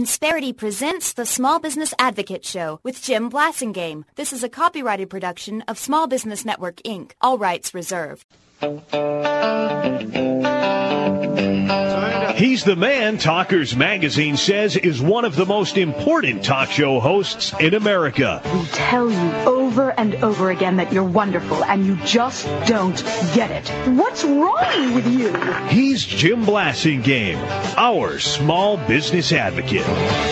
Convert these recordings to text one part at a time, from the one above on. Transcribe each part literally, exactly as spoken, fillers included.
Insperity presents the Small Business Advocate Show with Jim Blasingame. This is a copyrighted production of Small Business Network, Incorporated. All rights reserved. He's the man Talkers Magazine says is one of the most important talk show hosts in America. We tell you over and over again that you're wonderful, and you just don't get it. What's wrong with you? He's Jim Blasingame, our small business advocate.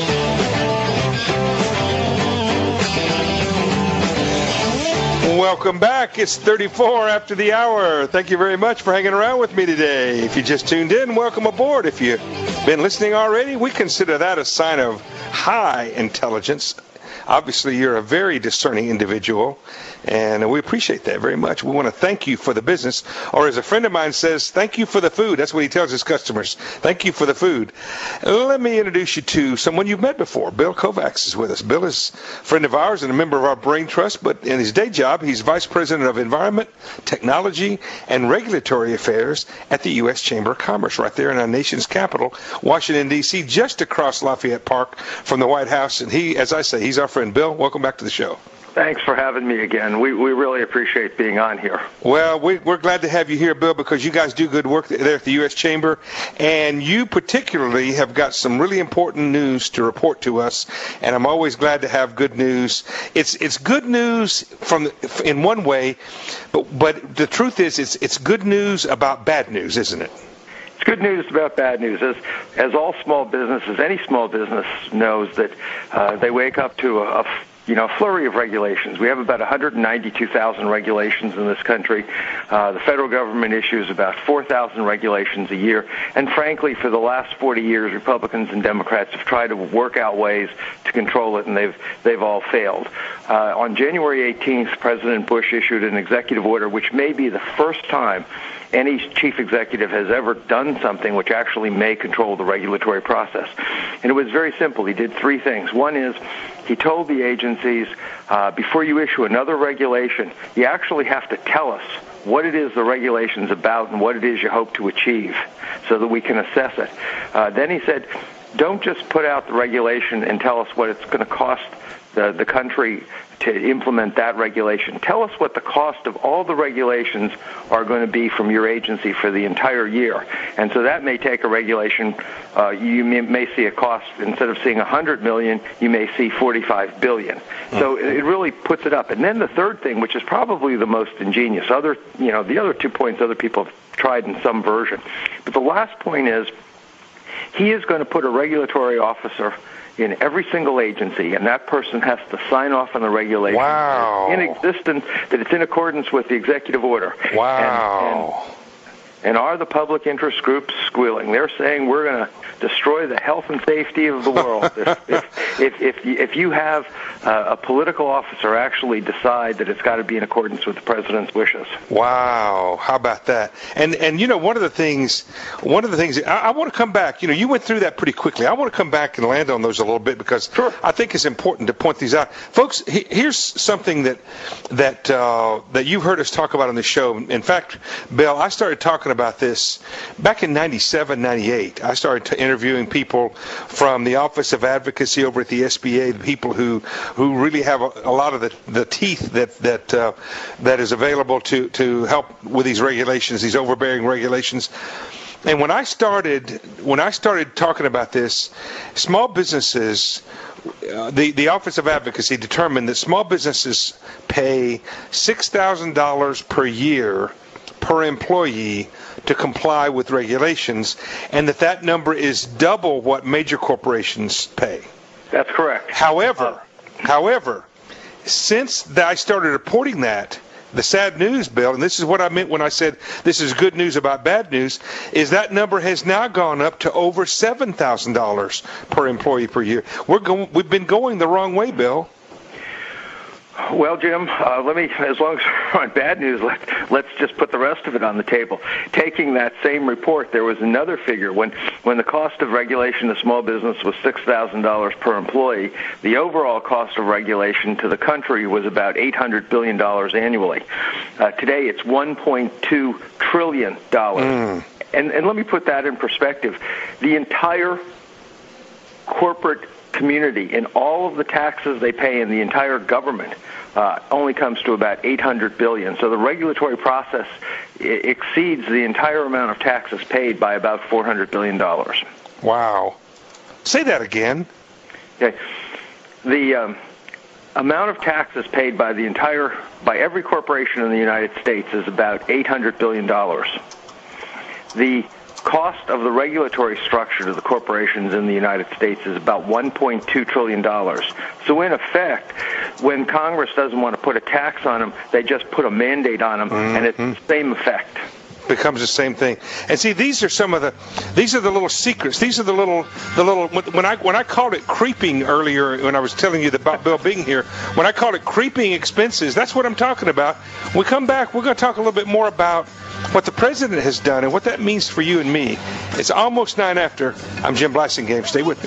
Welcome back. It's thirty-four after the hour. Thank you very much for hanging around with me today. If you just tuned in, welcome aboard. If you've been listening already, we consider that a sign of high intelligence. Obviously, you're a very discerning individual, and we appreciate that very much. We want to thank you for the business, or as a friend of mine says, thank you for the food. That's what he tells his customers. Thank you for the food. Let me introduce you to someone you've met before. Bill Kovacs is with us. Bill is a friend of ours and a member of our Brain Trust, but in his day job, he's Vice President of Environment, Technology, and Regulatory Affairs at the U S Chamber of Commerce, right there in our nation's capital, Washington, D C, just across Lafayette Park from the White House. And he, as I say, he's our friend. Bill, welcome back to the show. Thanks for having me again. We we really appreciate being on here. Well, we, we're glad to have you here, Bill, because you guys do good work there at the U S Chamber, and you particularly have got some really important news to report to us, and I'm always glad to have good news. It's it's good news from in one way, but but the truth is it's it's good news about bad news, isn't it? It's good news about bad news. As as all small businesses, any small business knows that uh, they wake up to a, a you know, flurry of regulations. We have about one hundred ninety-two thousand regulations in this country. Uh, the federal government issues about four thousand regulations a year. And frankly, for the last forty years, Republicans and Democrats have tried to work out ways to control it, and they've they've all failed. Uh, on January eighteenth, President Bush issued an executive order, which may be the first time any chief executive has ever done something which actually may control the regulatory process. And it was very simple. He did three things. One is he told the agencies, uh, before you issue another regulation, you actually have to tell us what it is the regulation's about and what it is you hope to achieve so that we can assess it. Uh, then he said, don't just put out the regulation and tell us what it's going to cost the, the country to implement that regulation. Tell us what the cost of all the regulations are going to be from your agency for the entire year. And so that may take a regulation, uh, you may, may see a cost, instead of seeing one hundred million dollars, you may see forty-five billion dollars. So it really puts it up. And then the third thing, which is probably the most ingenious, other, you know, the other two points other people have tried in some version. But the last point is he is going to put a regulatory officer in every single agency, and that person has to sign off on the regulation. Wow. In existence, that it's in accordance with the executive order. Wow. And, and, and are the public interest groups squealing? They're saying we're going to destroy the health and safety of the world. if, if, if, if, if you have uh, a political officer actually decide that it's got to be in accordance with the president's wishes. Wow. How about that? And, and you know, one of the things, one of the things, I, I want to come back, you know, you went through that pretty quickly. I want to come back and land on those a little bit because sure. I think it's important to point these out. Folks, he, here's something that, that, uh, that you've heard us talk about on the show. In fact, Bill, I started talking about this back in ninety-seven, ninety-eight. I started t- interviewing people from the Office of Advocacy over at the S B A, the people who, who really have a, a lot of the, the teeth that that uh, that is available to, to help with these regulations, these overbearing regulations. And when I started when I started talking about this, small businesses, uh, the, the Office of Advocacy determined that small businesses pay six thousand dollars per year per employee to comply with regulations, and that that number is double what major corporations pay. That's correct. However, however, since that I started reporting that, the sad news, Bill, and this is what I meant when I said this is good news about bad news, is that number has now gone up to over seven thousand dollars per employee per year. We're going, we've been going the wrong way, Bill. Well, Jim, uh, let me, as long as we're on bad news, let, let's just put the rest of it on the table. Taking that same report, there was another figure. When, when the cost of regulation to small business was six thousand dollars per employee, the overall cost of regulation to the country was about eight hundred billion dollars annually. Uh, today, it's one point two trillion dollars. Mm. And, and let me put that in perspective. The entire corporate community in all of the taxes they pay in the entire government uh, only comes to about eight hundred billion dollars. So the regulatory process I- exceeds the entire amount of taxes paid by about four hundred billion dollars. Wow. Say that again. Okay. The um, amount of taxes paid by the entire, by every corporation in the United States is about eight hundred billion dollars. The cost of the regulatory structure to the corporations in the United States is about one point two trillion dollars. So in effect, when Congress doesn't want to put a tax on them, they just put a mandate on them, mm-hmm. and it's the same effect. Becomes the same thing. And see, these are some of the these are the little secrets. These are the little the little when I when I called it creeping earlier when I was telling you about Bill being here, when I called it creeping expenses, that's what I'm talking about. When we come back, we're going to talk a little bit more about what the president has done and what that means for you and me. It's almost nine after. I'm Jim Blasingame. Stay with me.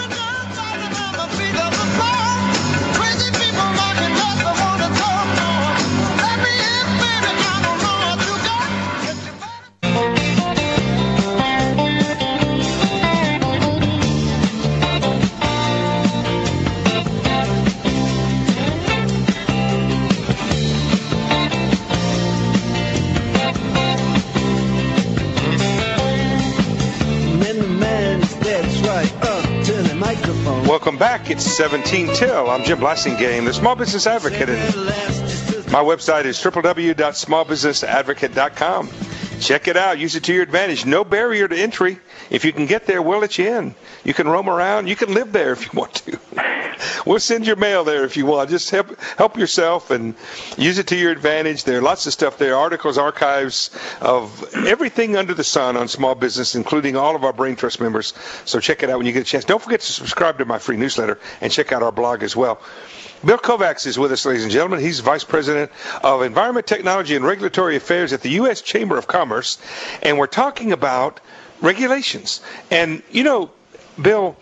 Welcome back. It's seventeen till. I'm Jim Blasingame, the Small Business Advocate. And my website is w w w dot small business advocate dot com. Check it out. Use it to your advantage. No barrier to entry. If you can get there, we'll let you in. You can roam around. You can live there if you want to. We'll send your mail there if you want. Just help help yourself and use it to your advantage. There are lots of stuff there, articles, archives of everything under the sun on small business, including all of our Brain Trust members. So check it out when you get a chance. Don't forget to subscribe to my free newsletter and check out our blog as well. Bill Kovacs is with us, ladies and gentlemen. He's Vice President of Environment, Technology, and Regulatory Affairs at the U S Chamber of Commerce, and we're talking about regulations. And, you know, Bill,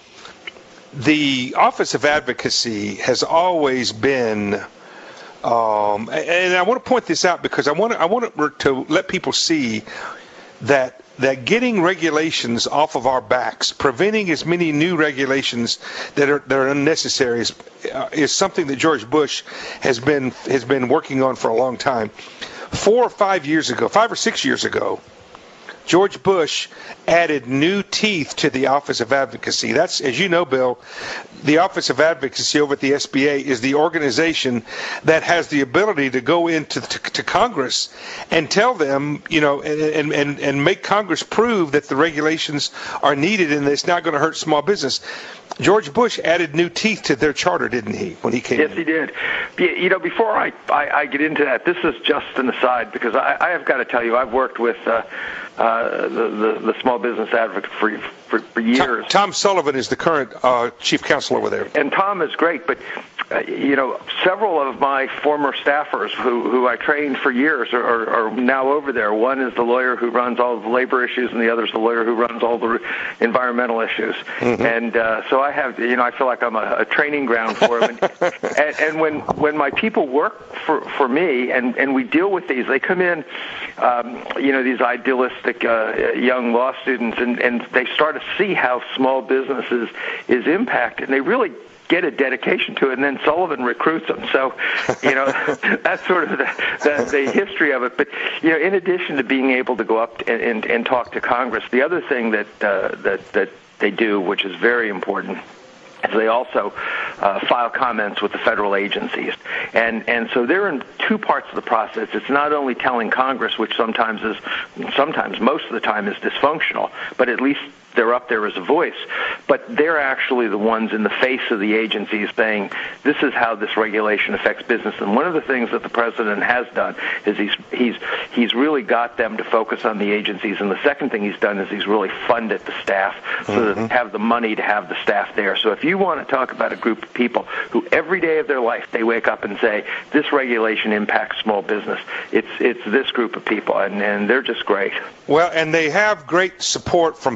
the Office of Advocacy has always been, um, and I want to point this out because I want to, I want to let people see that that getting regulations off of our backs, preventing as many new regulations that are that are unnecessary, is, uh, is something that George Bush has been has been working on for a long time. Four or five years ago, five or six years ago, George Bush added new teeth to the Office of Advocacy. That's, as you know, Bill, the Office of Advocacy over at the S B A is the organization that has the ability to go into to, to Congress and tell them, you know, and, and, and make Congress prove that the regulations are needed and it's not going to hurt small business. George Bush added new teeth to their charter, didn't he, when he came yes, in? Yes, he did. You know, before I, I, I get into that, this is just an aside, because I, I have got to tell you, I've worked with uh, uh, the, the, the Small Business Advocate for, for, for years. Tom, Tom Sullivan is the current uh, chief counsel over there. And Tom is great, but, uh, you know, several of my former staffers who, who I trained for years are, are, are now over there. One is the lawyer who runs all the labor issues, and the other is the lawyer who runs all the environmental issues. Mm-hmm. And uh, so I have, you know, I feel like I'm a, a training ground for them. And, and, and when, when my people work for, for me and, and we deal with these, they come in, um, you know, these idealistic uh, young law students, and, and they start to see how small businesses is impacted, and they really get a dedication to it, and then Sullivan recruits them. So, you know, that's sort of the, the, the history of it. But, you know, in addition to being able to go up and, and, and talk to Congress, the other thing that uh, that that they do, which is very important, is they also uh, file comments with the federal agencies. And and so they're in two parts of the process. It's not only telling Congress, which sometimes is, sometimes most of the time is dysfunctional, but at least they're up there as a voice, but they're actually the ones in the face of the agencies saying, this is how this regulation affects business. And one of the things that the president has done is he's he's he's really got them to focus on the agencies. And the second thing he's done is he's really funded the staff so mm-hmm. that they have the money to have the staff there. So if you want to talk about a group of people who every day of their life they wake up and say, this regulation impacts small business, it's it's this group of people, and, and they're just great. Well, and they have great support from partners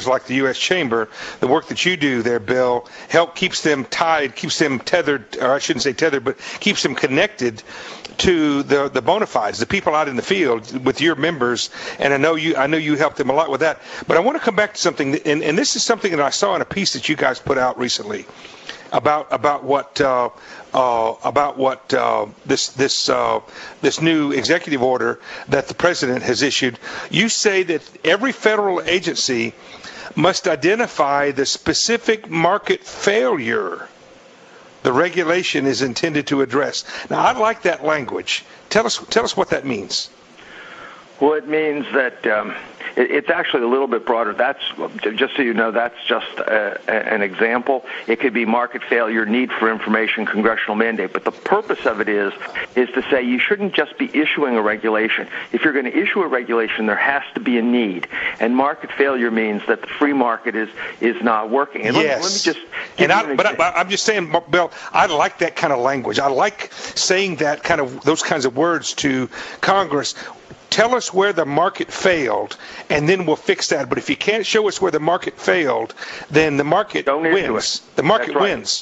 like the U S Chamber, the work that you do there, Bill, help keeps them tied, keeps them tethered, or I shouldn't say tethered, but keeps them connected to the the bona fides, the people out in the field with your members, and I know you I know you helped them a lot with that. But I want to come back to something, and, and this is something that I saw in a piece that you guys put out recently about about what uh, uh, about what uh, this this uh, this new executive order that the president has issued. You say that every federal agency must identify the specific market failure the regulation is intended to address. Now, I like that language. Tell us, tell us what that means. Well, it means that um, it, it's actually a little bit broader. That's, just so you know, that's just a, a, an example. It could be market failure, need for information, congressional mandate. But the purpose of it is is to say you shouldn't just be issuing a regulation. If you're going to issue a regulation, there has to be a need. And market failure means that the free market is is not working. And yes. let, let me just give and you I, an but example. I, I'm just saying, Bill, I like that kind of language. I like saying that kind of those kinds of words to Congress. Tell us where the market failed, and then we'll fix that. But if you can't show us where the market failed, then the market Don't wins. The market right. wins.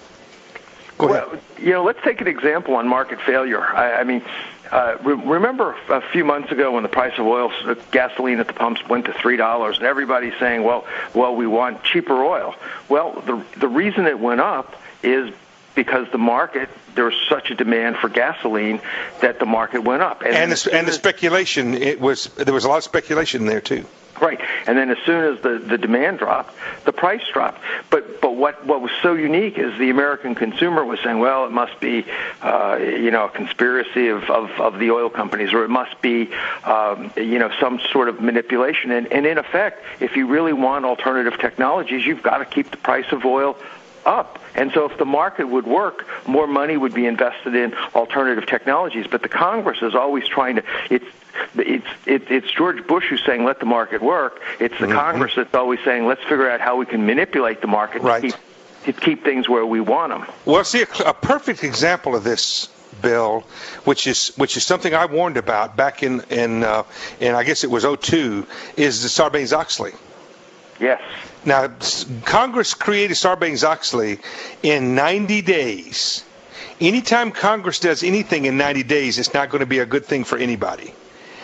Go well, ahead. You know, let's take an example on market failure. I, I mean, uh, re- remember a few months ago when the price of oil, uh, gasoline at the pumps went to three dollars, and everybody's saying, "Well, well, we want cheaper oil." Well, the the reason it went up is because the market, there was such a demand for gasoline that the market went up. And, and, the, and the speculation, it was there was a lot of speculation there too. Right, and then as soon as the, the demand dropped, the price dropped. But but what, what was so unique is the American consumer was saying, well, it must be uh, you know a conspiracy of, of, of the oil companies, or it must be um, you know some sort of manipulation. And, and in effect, if you really want alternative technologies, you've got to keep the price of oil up. And so if the market would work, more money would be invested in alternative technologies. But the Congress is always trying to, it's it's it's, it's George Bush who's saying let the market work. It's the mm-hmm. Congress that's always saying let's figure out how we can manipulate the market right. to, keep, to keep things where we want them. Well, see, a, a perfect example of this, Bill, which is which is something I warned about back in, in, uh, in I guess it was oh two, is the Sarbanes-Oxley. Yes. Now, Congress created Sarbanes-Oxley in ninety days. Anytime Congress does anything in ninety days, it's not going to be a good thing for anybody.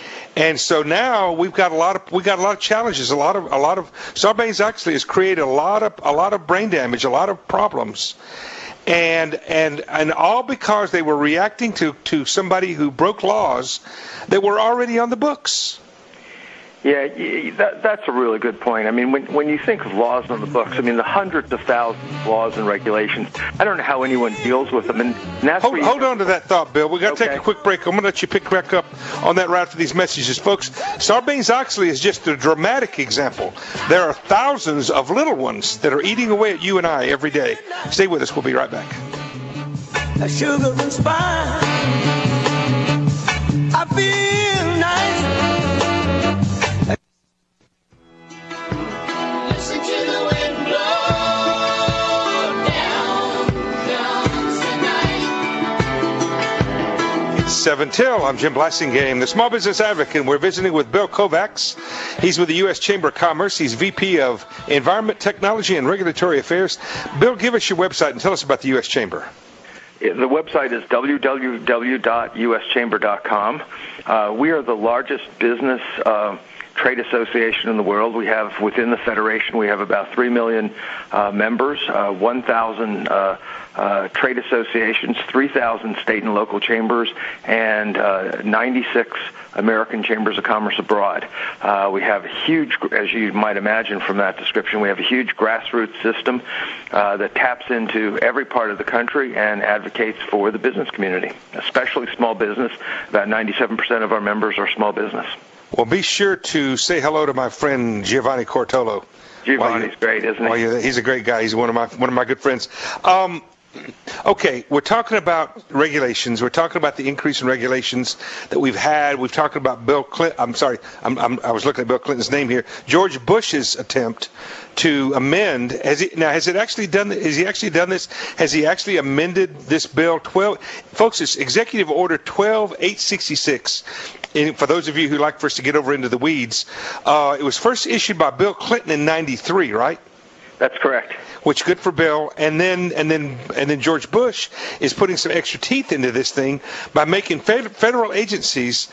And so now we've got a lot of we got a lot of challenges. A lot of a lot of Sarbanes-Oxley has created a lot of a lot of brain damage, a lot of problems, and and and all because they were reacting to to somebody who broke laws that were already on the books. Yeah, that, that's a really good point. I mean, when when you think of laws on the books, I mean, the hundreds of thousands of laws and regulations, I don't know how anyone deals with them. And, and that's hold, where you, hold on to that thought, Bill. We've got to okay. take a quick break. I'm going to let you pick back up on that right after these messages. Folks, Sarbanes-Oxley is just a dramatic example. There are thousands of little ones that are eating away at you and I every day. Stay with us. We'll be right back. Sugar and spice. I feel nice. seven till. I'm Jim Blasingame, the Small Business Advocate, and we're visiting with Bill Kovacs. He's with the U S Chamber of Commerce. He's V P of Environment, Technology, and Regulatory Affairs. Bill, give us your website and tell us about the U S Chamber. The website is w w w dot u s chamber dot com. Uh, we are the largest business uh, trade association in the world. We have, within the Federation, we have about three million uh, members, uh, one thousand uh, uh, trade associations, three thousand state and local chambers, and uh, ninety-six American Chambers of Commerce abroad. Uh, we have a huge, as you might imagine from that description, we have a huge grassroots system uh, that taps into every part of the country and advocates for the business community, especially small business. About ninety-seven percent of our members are small business. Well, be sure to say hello to my friend Giovanni Cortolo. Giovanni's great, isn't he? Well, he's a great guy. He's one of my one of my good friends. Um, Okay, we're talking about regulations. We're talking about the increase in regulations that we've had. We've talked about Bill Clinton. I'm sorry, I'm, I'm, I was looking at Bill Clinton's name here. George Bush's attempt to amend. Has he, now, has it actually done? Has he actually done this? Has he actually amended this bill? Twelve, folks, it's Executive Order twelve eight sixty-six. And for those of you who like for us to get over into the weeds, uh, it was first issued by Bill Clinton in ninety-three, right? That's correct. Which good for Bill, and then and then and then George Bush is putting some extra teeth into this thing by making fed- federal agencies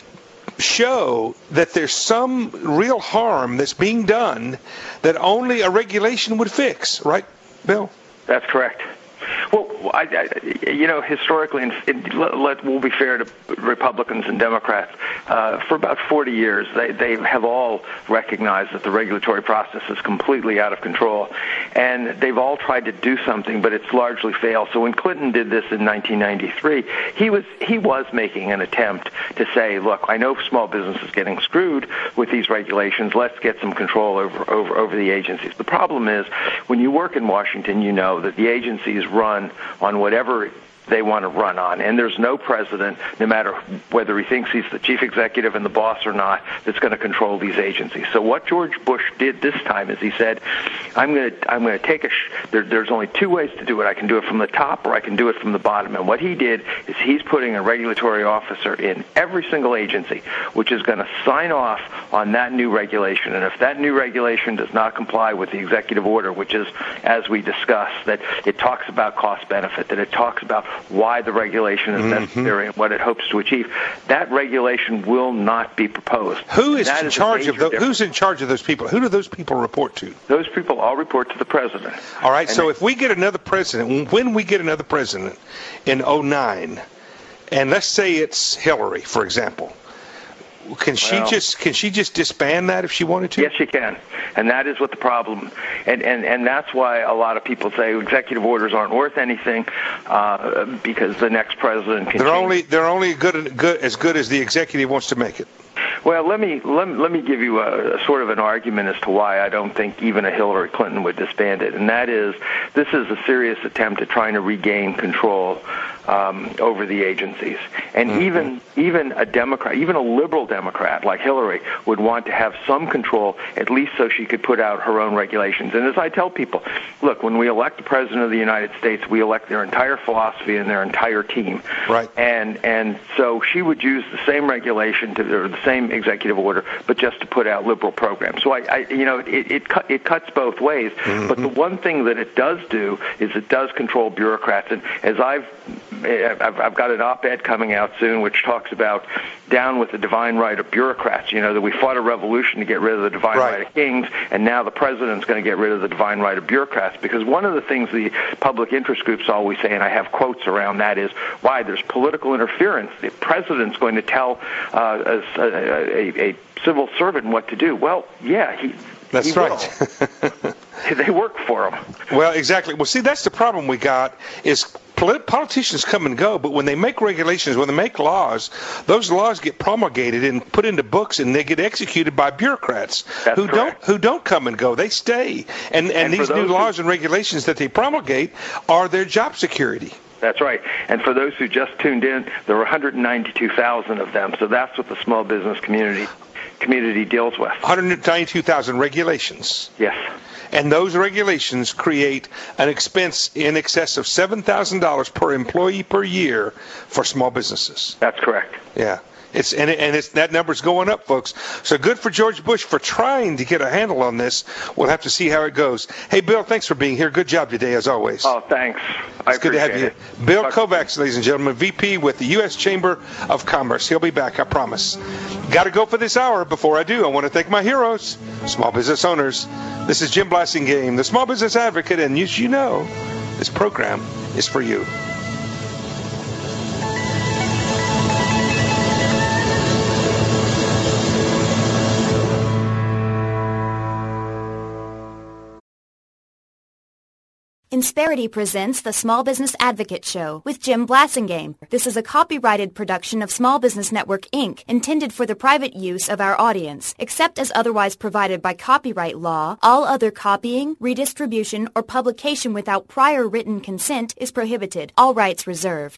show that there's some real harm that's being done that only a regulation would fix, right, Bill? That's correct. Well, I, I, you know, historically, and, and let, let, we'll be fair to Republicans and Democrats, uh, for about forty years, they, they have all recognized that the regulatory process is completely out of control, and they've all tried to do something, but it's largely failed. So when Clinton did this in nineteen ninety-three, he was he was making an attempt to say, look, I know small business is getting screwed with these regulations. Let's get some control over, over, over the agencies. The problem is, when you work in Washington, you know that the agencies run on whatever they want to run on. And there's no president, no matter whether he thinks he's the chief executive and the boss or not, that's going to control these agencies. So what George Bush did this time is he said, I'm going to I'm going to take a sh- there, there's only two ways to do it. I can do it from the top or I can do it from the bottom. And what he did is he's putting a regulatory officer in every single agency, which is going to sign off on that new regulation. And if that new regulation does not comply with the executive order, which is, as we discussed, that it talks about cost benefit, that it talks about why the regulation is mm-hmm. necessary and what it hopes to achieve, that regulation will not be proposed. Who is in is charge of those? Who's in charge of those people? Who do those people report to? Those people all report to the president. All right. And so they, if we get another president, when we get another president in oh nine, and let's say it's Hillary, for example, can she well, just can she just disband that if she wanted to? Yes, she can, and that is what the problem, and and and that's why a lot of people say executive orders aren't worth anything, uh, because the next president can. They're change. only they're only good good as good as the executive wants to make it. Well, let me let me, let me give you a, a sort of an argument as to why I don't think even a Hillary Clinton would disband it, and that is this is a serious attempt at trying to regain control um, over the agencies, and mm-hmm. even even a Democrat, even a liberal Democrat like Hillary would want to have some control, at least so she could put out her own regulations. And as I tell people, look, when we elect the president of the United States, we elect their entire philosophy and their entire team, right? And and so she would use the same regulation to or the same executive order, but just to put out liberal programs. So I, I you know, it it, cut, it cuts both ways. Mm-hmm. But the one thing that it does do is it does control bureaucrats. And as I've I've, I've got an op-ed coming out soon, which talks about down with the divine right of bureaucrats. You know, that we fought a revolution to get rid of the divine right, right of kings, and now the president's going to get rid of the divine right of bureaucrats. Because one of the things the public interest groups always say, and I have quotes around that, is why there's political interference. The president's going to tell uh, a, a, a civil servant what to do. Well, yeah, he. That's he right. They work for him. Well, exactly. Well, see, that's the problem we got is polit- politicians come and go, but when they make regulations, when they make laws, those laws get promulgated and put into books, and they get executed by bureaucrats that's who correct. don't who don't come and go. They stay, and and, and these new laws who, and regulations that they promulgate are their job security. That's right. And for those who just tuned in, there were one hundred ninety-two thousand of them. So that's what the small business community community deals with. one hundred ninety-two thousand regulations. Yes. And those regulations create an expense in excess of seven thousand dollars per employee per year for small businesses. That's correct. Yeah. It's and, it, and it's that number's going up, folks. So good for George Bush for trying to get a handle on this. We'll have to see how it goes. Hey, Bill, thanks for being here. Good job today, as always. Oh, thanks. I it's good to have you. It. Bill Kovacs, ladies and gentlemen, V P with the U S Chamber of Commerce. He'll be back, I promise. Got to go for this hour. Before I do, I want to thank my heroes, small business owners. This is Jim Blasingame, the Small Business Advocate, and as you know, this program is for you. In Insperity presents the Small Business Advocate Show with Jim Blasingame. This is a copyrighted production of Small Business Network, Incorporated, intended for the private use of our audience. Except as otherwise provided by copyright law, all other copying, redistribution, or publication without prior written consent is prohibited. All rights reserved.